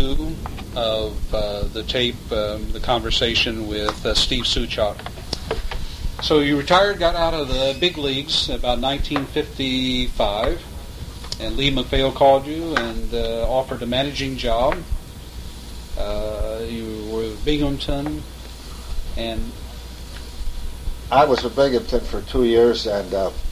2 of the tape, the conversation with Steve Suchok. So you retired, got out of the big leagues about 1955, and Lee MacPhail called you and offered a managing job. You were with Binghamton, and I was with Binghamton for 2 years, and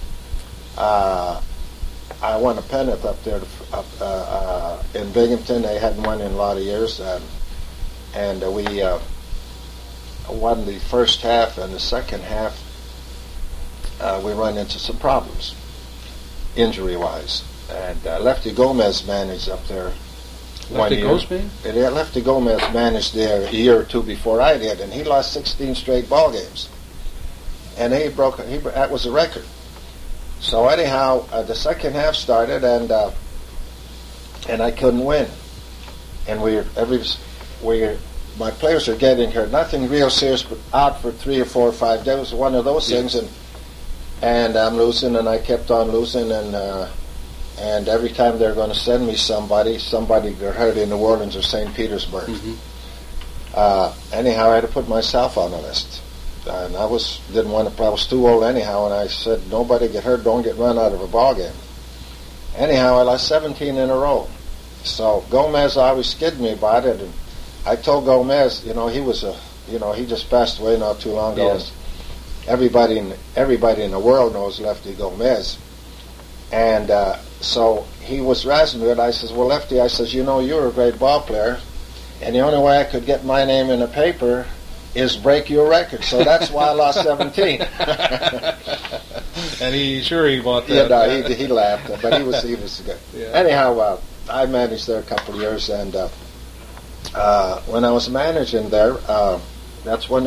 I won a pennant up there in Binghamton. They hadn't won in a lot of years, and we won the first half, and the second half we run into some problems, injury-wise. And Lefty Gomez managed up there Lefty Gomez? Yeah, Lefty Gomez managed there a year or two before I did, and he lost 16 straight ball games. And that was a record. So anyhow, the second half started, and I couldn't win. And my players are getting hurt. Nothing real serious, but out for 3 or 4 or 5 days. It was one of those things, and I'm losing, and I kept on losing, and every time they're going to send me somebody got hurt in New Orleans or St. Petersburg. Anyhow, I had to put myself on the list. And I was too old anyhow, and I said, nobody get hurt, don't get run out of a ball game. Anyhow, I lost 17 in a row. So Gomez always kidded me about it, and I told Gomez, he just passed away not too long ago. Yes. Everybody in the world knows Lefty Gomez. And so he was razzing me, and I says, well, Lefty, I says, you're a great ball player, and the only way I could get my name in the paper is break your record. So that's why I lost 17. And he bought that. Yeah, he laughed, but he was good. Yeah. Anyhow, I managed there a couple of years, and when I was managing there, that's when the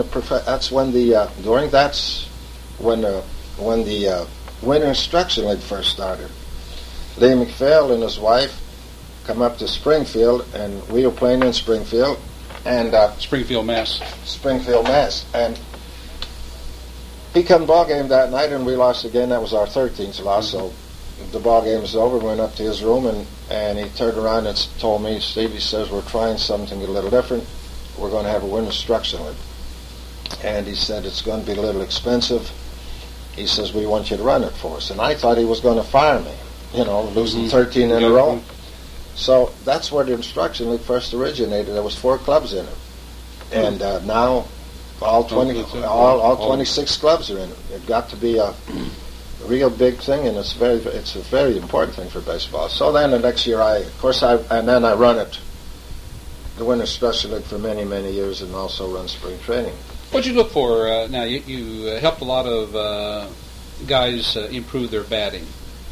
Winter Instruction League first started. Lee MacPhail and his wife come up to Springfield, and we were playing in Springfield. And Springfield, Mass. And he come ball game that night, and we lost again. That was our 13th loss. So the ball game was over. Went up to his room, and he turned around and told me, Steve, he says, we're trying something a little different. We're going to have a Winter Instruction League. And he said, it's going to be a little expensive. He says, we want you to run it for us. And I thought he was going to fire me, losing 13 in a row. So that's where the Instruction League first originated. There was 4 clubs in it, and now all 26 clubs are in it. It got to be a real big thing, and it's a very important thing for baseball. So then the next year, I run it, the Winter Instruction League, for many, many years, and also run spring training. What'd you look for? Now you helped a lot of guys improve their batting,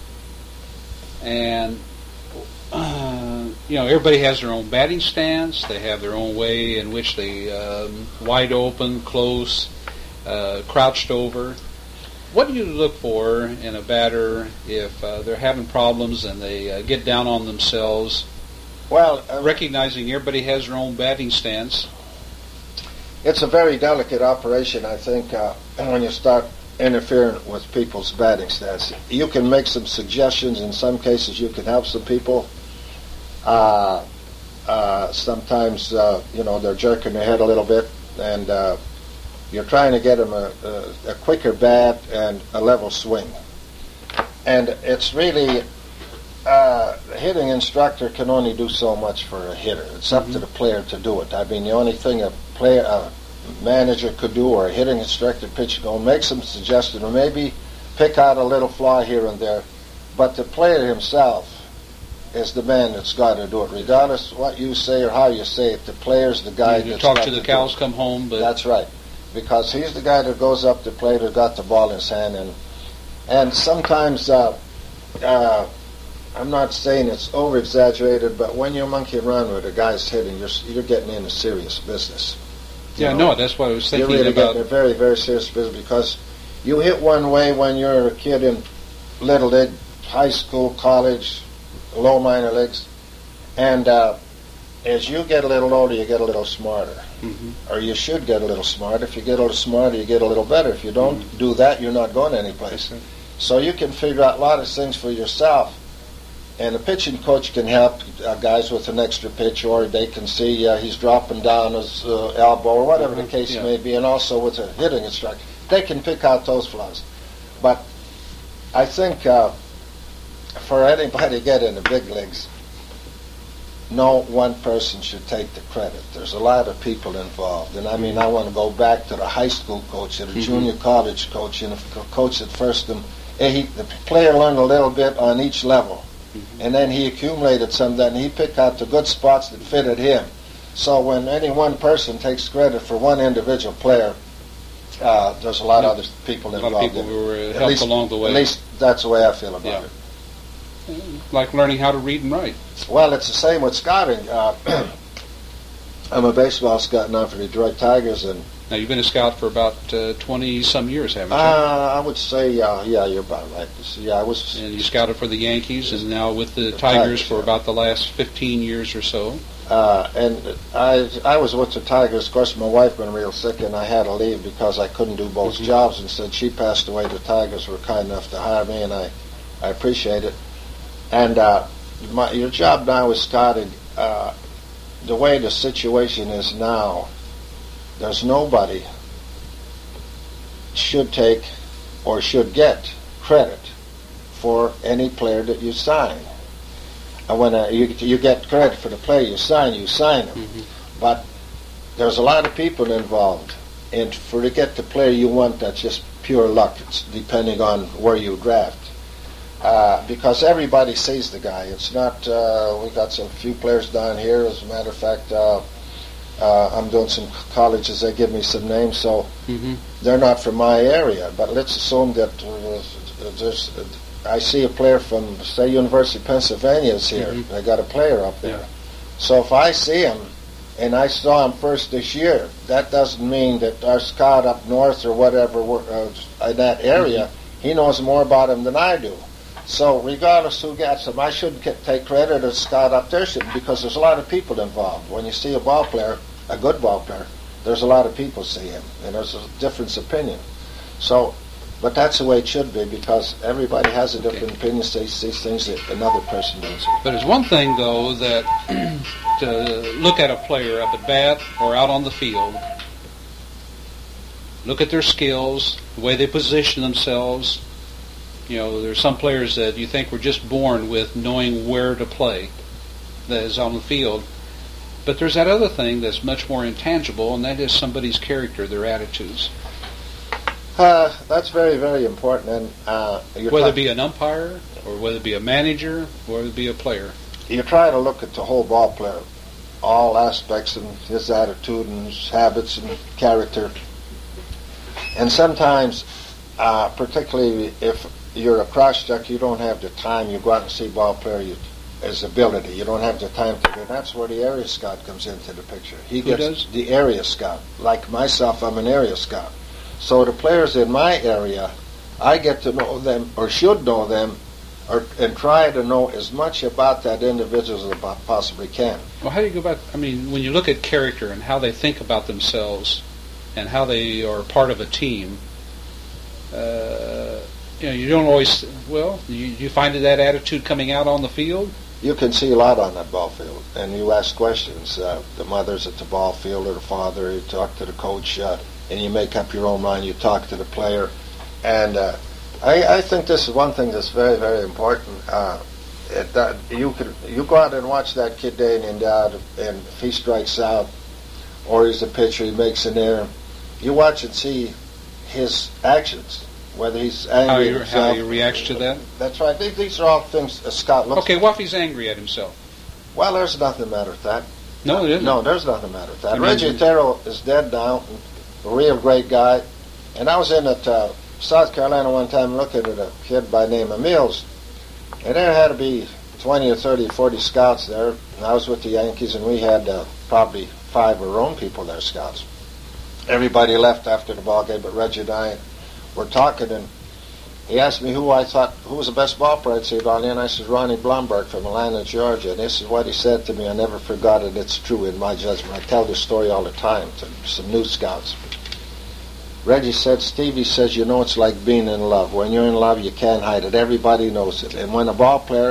and. Everybody has their own batting stance. They have their own way in which they wide open, close, crouched over. What do you look for in a batter if they're having problems and they get down on themselves? Well, recognizing everybody has their own batting stance. It's a very delicate operation, I think, when you start interfering with people's batting stance. You can make some suggestions. In some cases, you can help some people. Sometimes, they're jerking their head a little bit, and you're trying to get them a quicker bat and a level swing. And it's really, the hitting instructor can only do so much for a hitter. It's up to the player to do it. I mean, the only thing a manager could do, or a hitting instructor, pitcher, go make some suggestions, or maybe pick out a little flaw here and there. But the player himself is the man that's got to do it, regardless of what you say or how you say it. The player's the guy that's talk to the cows come home. But that's right, because he's the guy that goes up to the plate, who's got the ball in his hand, and sometimes I'm not saying it's over exaggerated, but when you monkey around with a guy's hitting, you're getting into serious business. That's what I was thinking about. You're really about. getting a very, very serious business, because you hit one way when you're a kid in little league, high school, college, low minor leagues, and as you get a little older, you get a little smarter, or you should get a little smarter. If you get a little smarter, you get a little better. If you don't do that, you're not going anyplace. So you can figure out a lot of things for yourself And the pitching coach can help guys with an extra pitch, or they can see he's dropping down his elbow, or whatever the case may be, and also with a hitting instructor. They can pick out those flaws. But I think for anybody to get in the big leagues, no one person should take the credit. There's a lot of people involved. And I mean, I want to go back to the high school coach, to the junior college coach, and the coach at first. The player learned a little bit on each level. And then he accumulated some, then he picked out the good spots that fitted him. So when any one person takes credit for one individual player, there's a lot of other people involved. A lot of people who were helped along the way. At least that's the way I feel about it. Like learning how to read and write. Well, it's the same with scouting. I'm a baseball scout now for the Detroit Tigers, and now you've been a scout for about 20-some years, haven't you? I would say, yeah, you're about right. Yeah, I was. And you scouted for the Yankees, and now with the Tigers for about the last 15 years or so. And I was with the Tigers. Of course, my wife been real sick, and I had to leave because I couldn't do both jobs. Instead, she passed away. The Tigers were kind enough to hire me, and I appreciate it. And your job now is scouting. The way the situation is now, there's nobody should take or should get credit for any player that you sign. And when you get credit for the player you sign them. But there's a lot of people involved. And to get the player you want, that's just pure luck. It's depending on where you draft. Because everybody sees the guy. It's not, we got some few players down here. As a matter of fact, I'm doing some colleges. They give me some names, so they're not from my area. But let's assume that I see a player from, say, University of Pennsylvania is here. They got a player up there. Yeah. So if I see him, and I saw him first this year, that doesn't mean that our scout up north or whatever in that area, he knows more about him than I do. So regardless who gets him, I shouldn't take credit as scout up there, because there's a lot of people involved. When you see a ball player, a good ball player, there's a lot of people see him, and there's a different opinion. So, but that's the way it should be, because everybody has a different opinion, sees things that another person does. But it's one thing, though, that to look at a player up at bat or out on the field, look at their skills, the way they position themselves. You know, there's some players that you think were just born with knowing where to play, that is on the field. But there's that other thing that's much more intangible, and that is somebody's character, their attitudes. That's very, very important. And whether it be an umpire, or whether it be a manager, or whether it be a player. You try to look at the whole ball player, all aspects, and his attitude and his habits and character. And sometimes, particularly if you're a cross-check, you don't have the time. You go out and see ball player, his ability. You don't have the time to do it. That's where the area scout comes into the picture. Who does? The area scout. Like myself, I'm an area scout. So the players in my area, I get to know them, or should know them, and try to know as much about that individual as I possibly can. Well, how do you go about, when you look at character and how they think about themselves and how they are part of a team, you don't always, you find that attitude coming out on the field? You can see a lot on that ball field, and you ask questions. The mother's at the ball field, or the father, you talk to the coach, and you make up your own mind, you talk to the player. And I think this is one thing that's very, very important. You go out and watch that kid day in and out, and if he strikes out, or he's a pitcher, he makes an error, you watch and see his actions. Whether he's angry how he reacts to that? That's right. These are all things a scout looks at. What if he's angry at himself? Well, there's nothing the matter with that. No, it isn't. No, there's nothing the matter with that. Reggie Otero is dead now, a real great guy. And I was in at South Carolina one time looking at a kid by the name of Mills. And there had to be 20 or 30 or 40 scouts there. And I was with the Yankees, and we had probably 5 of our own people there, scouts. Everybody left after the ball game, but Reggie and I were talking, and he asked me who was the best ball player I'd say down there, and I said Ronnie Blomberg from Atlanta, Georgia. And this is what he said to me. I never forgot it. It's true in my judgment. I tell this story all the time to some new scouts. Reggie said, Stevie says, it's like being in love. When you're in love, you can't hide it. Everybody knows it. And when a ball player,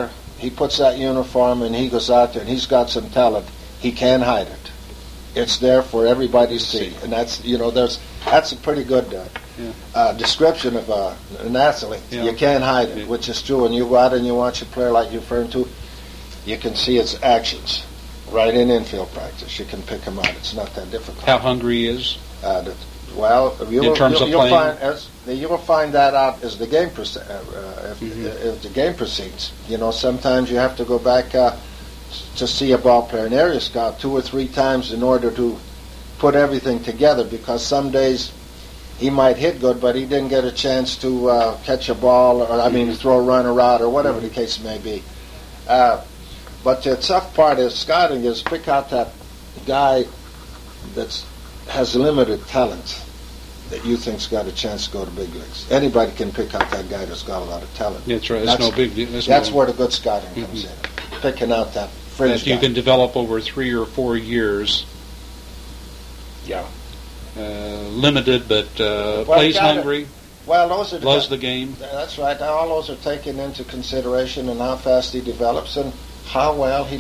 he puts that uniform and he goes out there and he's got some talent, he can't hide it. It's there for everybody to see, and that's that's a pretty good description of an athlete. Yeah. You can't hide it, which is true. When you go out and you watch a player like you're referring to, you can see his actions right in infield practice. You can pick him out. It's not that difficult. How hungry he is? Well, you'll find that out as the game if the game proceeds. Sometimes you have to go back to see a ball player, an area scout, 2 or 3 times in order to put everything together, because some days he might hit good, but he didn't get a chance to catch a ball, or throw a runner out, or whatever the case may be. But the tough part is scouting is pick out that guy that has limited talent that you think's got a chance to go to big leagues. Anybody can pick out that guy that's got a lot of talent. That's right. That's no big deal. That's where the good scouting comes in. Picking out that fringe that you guy. can develop over 3 or 4 years. Yeah. Limited, but plays hungry. Well, those are loves the game. That's right. All those are taken into consideration, and how fast he develops, and how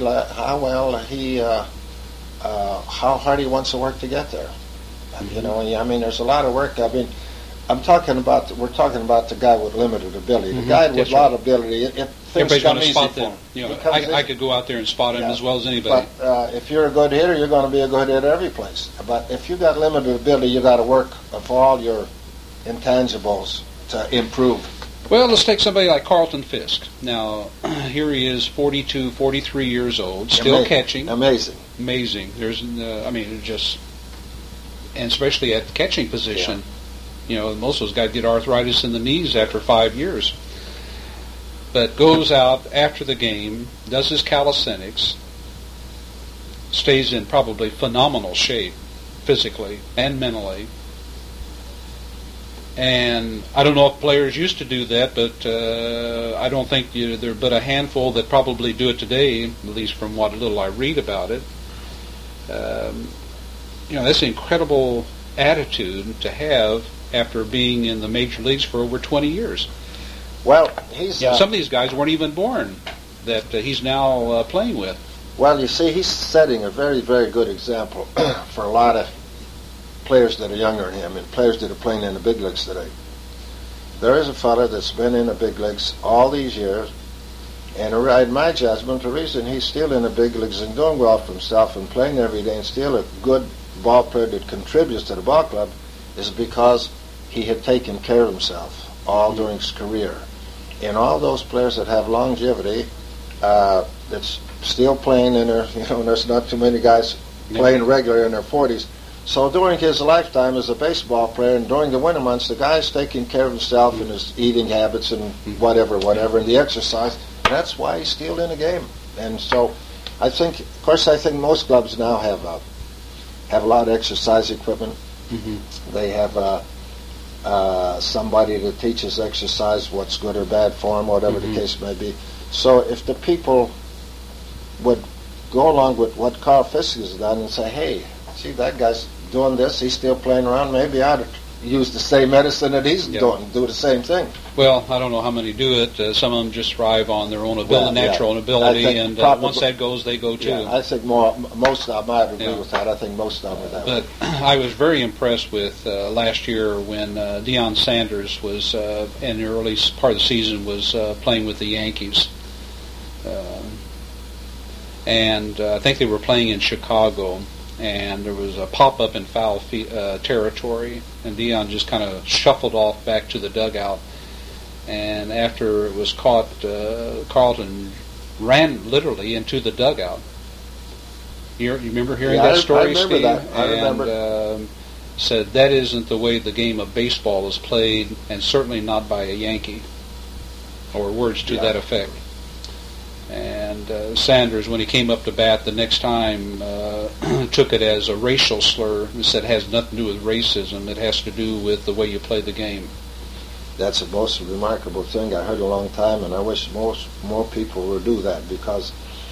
hard he wants to work to get there. There's a lot of work. we're talking about the guy with limited ability. The guy with a lot of ability, things come easy for him. I could go out there and spot him as well as anybody. But if you're a good hitter, you're going to be a good hitter every place. But if you got limited ability, you got to work for all your intangibles to improve. Well, let's take somebody like Carlton Fisk. Now, here he is, 42, 43 years old, still catching. Amazing. There's, and especially at the catching position. Yeah. Most of those guys get arthritis in the knees after 5 years. But goes out after the game, does his calisthenics, stays in probably phenomenal shape, physically and mentally. And I don't know if players used to do that, but I don't think there are but a handful that probably do it today, at least from what little I read about it. That's an incredible attitude to have after being in the major leagues for over 20 years. Well, some of these guys weren't even born that he's now playing with. Well, you see, he's setting a very, very good example for a lot of players that are younger than him and players that are playing in the big leagues today. There is a fella that's been in the big leagues all these years, and in my judgment, the reason he's still in the big leagues and doing well for himself and playing every day and still a good ball player that contributes to the ball club is because he had taken care of himself all during his career. And all those players that have longevity, that's still playing in their, there's not too many guys playing regular in their 40s. So during his lifetime as a baseball player and during the winter months, the guy's taking care of himself and his eating habits and whatever, and the exercise. That's why he's still in the game. And so I think most clubs now have a lot of exercise equipment. Mm-hmm. They have somebody that teaches exercise, what's good or bad for them, whatever the case may be. So if the people would go along with what Carl Fisk has done and say, hey, see, that guy's doing this, he's still playing around, maybe I'd use the same medicine that he's doing, do the same thing. Well, I don't know how many do it. Some of them just thrive on their own natural ability, and once that goes, they go too. Yeah, I think most of them, I would agree with that. I think most of them are that way. But I was very impressed with last year when Deion Sanders was, in the early part of the season, was playing with the Yankees. And I think they were playing in Chicago, and there was a pop-up in foul territory, and Deion just kind of shuffled off back to the dugout. And after it was caught, Carlton ran literally into the dugout. You remember hearing that story, I remember Steve? That. I remember. And said that isn't the way the game of baseball is played, and certainly not by a Yankee, or words to that effect. And Sanders, when he came up to bat the next time, took it as a racial slur and said it has nothing to do with racism. It has to do with the way you play the game. That's the most remarkable thing I heard a long time, and I wish more people would do that, because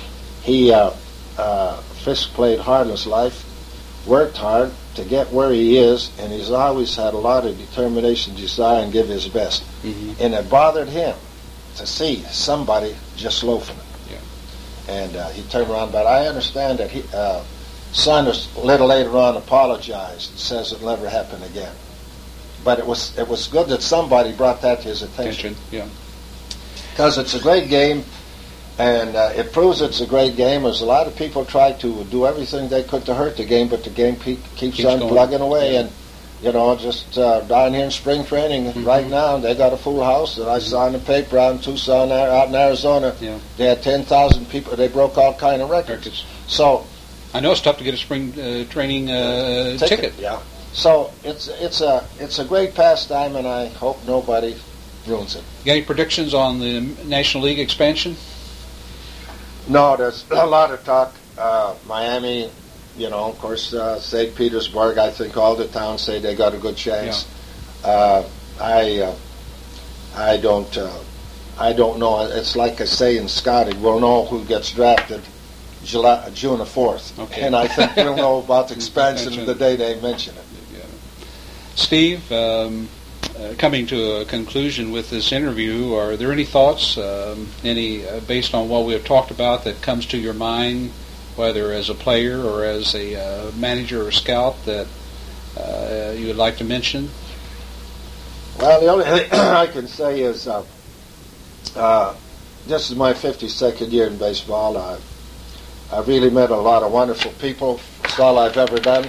Fisk played hard in his life, worked hard to get where he is, and he's always had a lot of determination, desire, and give his best. Mm-hmm. And it bothered him to see somebody just loafing. And he turned around, but I understand that Saunders a little later on apologized and says it'll never happen again. But it was good that somebody brought that to his attention. Yeah. Because it's a great game, and it proves it's a great game. As a lot of people try to do everything they could to hurt the game, but the game keeps on plugging away. Yeah. And just down here in spring training right now, they got a full house. And I saw in the paper out in Tucson, out in Arizona, they had 10,000 people. They broke all kind of records. So I know it's tough to get a spring training ticket. Yeah. So it's a great pastime, and I hope nobody ruins it. You got any predictions on the National League expansion? No, there's a lot of talk. Miami, of course, St. Petersburg. I think all the towns say they got a good chance. Yeah. I don't know. It's like I say in Scotty, we'll know who gets drafted June the 4th. Okay. And I think we'll know about the expansion the day they mention it. Yeah. Steve, coming to a conclusion with this interview, are there any thoughts, based on what we have talked about, that comes to your mind, whether as a player or as a manager or scout, that you would like to mention? Well, the only thing I can say is this is my 52nd year in baseball. I've really met a lot of wonderful people. That's all I've ever done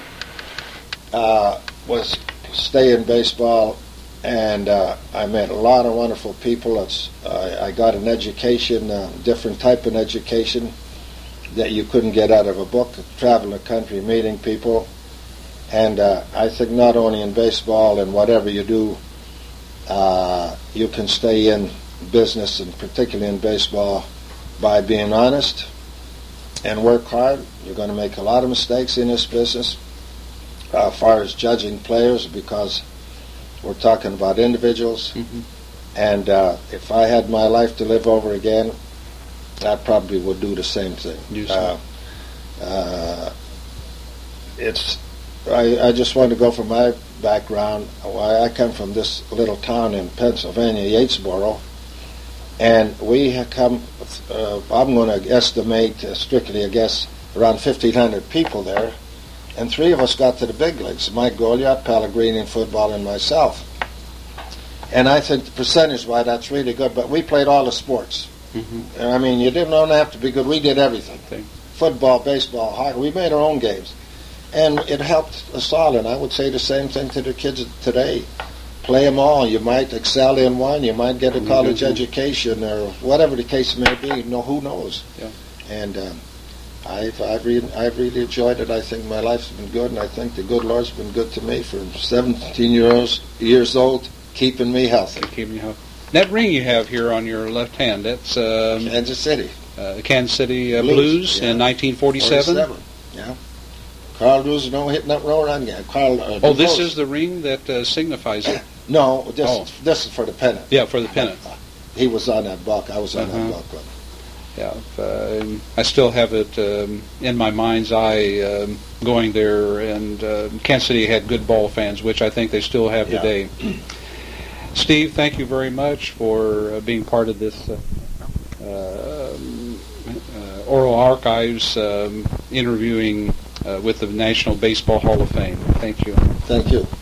was stay in baseball, and I met a lot of wonderful people. I got an education, different type of education that you couldn't get out of a book, traveling the country, meeting people. And I think not only in baseball and whatever you do, you can stay in business, and particularly in baseball, by being honest and work hard. You're going to make a lot of mistakes in this business as far as judging players, because we're talking about individuals. And if I had my life to live over again, I probably would do the same thing. I just want to go from my background. I come from this little town in Pennsylvania, Yatesboro, and we have come, I'm going to estimate, strictly I guess, around 1,500 people there, and three of us got to the big leagues, Mike Goliath, Pellegrini in football, and myself. And I think percentage-wise that's really good, but we played all the sports. I mean, you didn't only have to be good, we did everything. Football, baseball, hockey, we made our own games. And it helped us all, and I would say the same thing to the kids today. Play them all. You might excel in one, you might get a college education, or whatever the case may be. Who knows? Yeah. And I've really enjoyed it. I think my life's been good, and I think the good Lord's been good to me from 17 years old, keeping me healthy. That ring you have here on your left hand, that's Kansas City. Kansas City Blues in 1947. Yeah. Carl Roosevelt hitting that roll on again. This is the ring that signifies it. No, this is for the pennant. Yeah, for the pennant. He was on that buck. I was on that buck. Yeah, I still have it in my mind's eye going there, and Kansas City had good ball fans, which I think they still have today. Steve, thank you very much for being part of this Oral Archives interviewing with the National Baseball Hall of Fame. Thank you. Thank you.